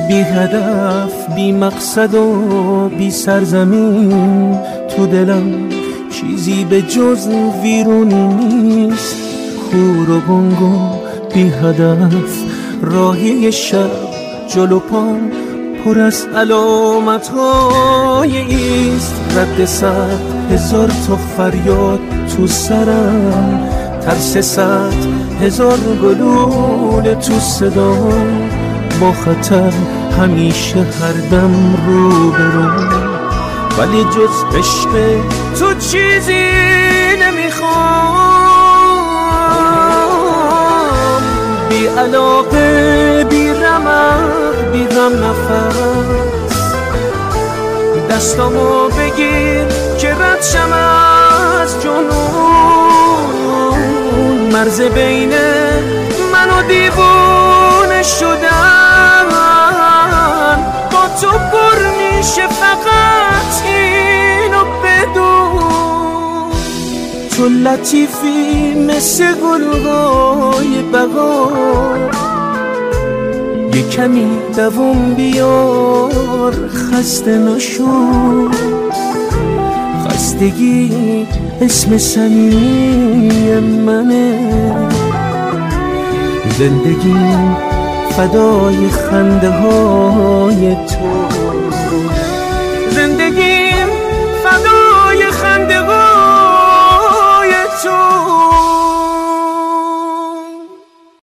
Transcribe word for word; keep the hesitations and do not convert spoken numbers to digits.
بی هدف بی مقصد و بی سرزمین، تو دلم چیزی به جز ویرونی نیست. کور و گنگ و بی هدف راهی شب، جلو پام پر از علامت های ایست. رد صد هزار تا فریاد تو سرم، ترس صد هزار گلوله تو صدام. با خطر همیشه هر دم رو برو، ولی جز عشق تو چیزی نمیخوام. بی علاقه بی رمق بی غم نفس، دستامو بگیر که رد شم از جنون. مرز بین من و دیوونه شدن با تو پر میشه، فقط اینو بدون. تو لطیفی مثل گلهای بهار، یه کمی دووم بیار خسته نشو. خستگی اسم صمیمی منه، زندگی فدای خنده های تو. زندگی